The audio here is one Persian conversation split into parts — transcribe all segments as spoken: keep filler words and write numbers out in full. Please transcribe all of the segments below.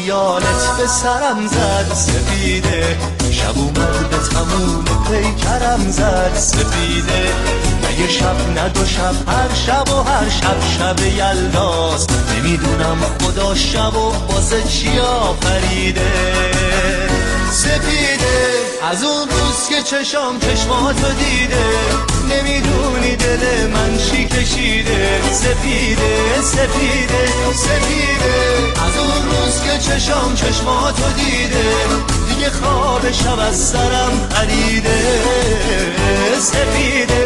خیالت به سرم زد سپیده، شب اومد به تموم پیکرم زد سپیده. نه یه شب نه دو شب، هر شب و هر شب شب یلداست، نمیدونم خدا شب و واسه چی آفریده. سپیده از اون روز که چشام چشماتو دیده، نمیدونی دل من چی کشیده. سپیده سپیده سپیده از اون روز که چشام چشماتو دیده، دیگه خواب شب از سرم پریده. سپیده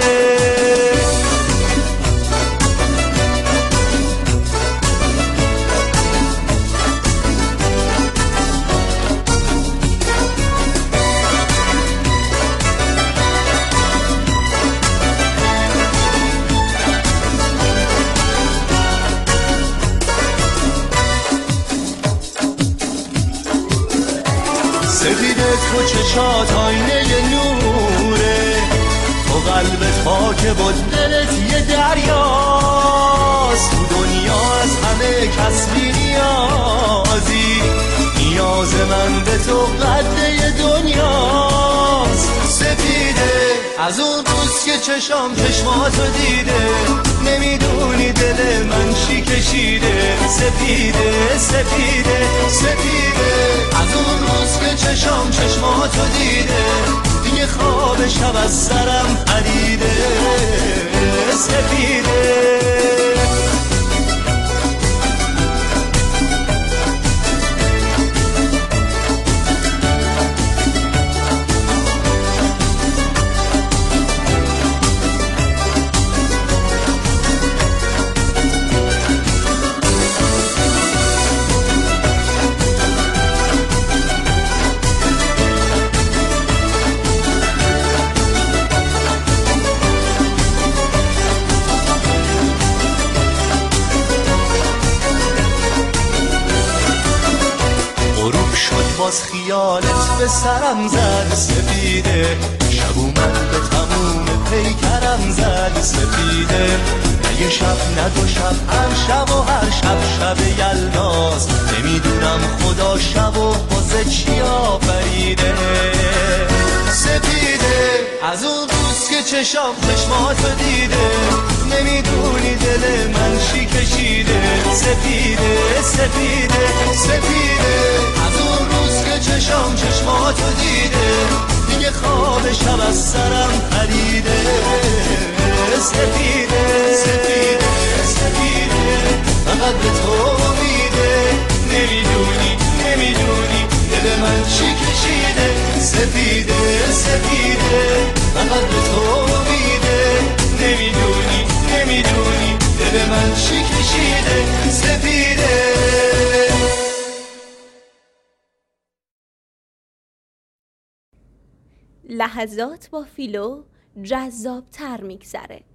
سپیده تو چشات آینه نوره، تو قلبت خاک و دلت یه دریاست. تو دنیا از همه کس بی نیازی، نیاز من به تو قده دنیاست. سپیده از اون روز که چشام چشماتو دیده، نمیدونی دل من چی کشیده. سپیده سپیده سپیده از اون روز که چشام چشماتو دیده، دیگه خواب شب از سرم پریده. سپیده باز خیالت به سرم زد سپیده، شب اومد به تموم پیکرم زد سپیده. نه یه شب نه دو شب، هر شب و هر شب شب یلداست، نمیدونم خدا شب و واسه چی آفریده. سپیده از اون روز که چشام چشماتو دیده، نمیدونی دل من چی کشیده. سپیده سپیده سپیده از اون روز که چشام چشماتو دیده، دیگه خواب شب از سرم پریده. سپیده سپیده سپیده فقط به تو امیده، نمیدونی نمیدونی دل من چی کشیده. سپیده سپیده فقط به تو امیده، نمیدونی نمیدونی دل من چی کشیده. سپیده لحظات با فیلو جذاب تر میگذره.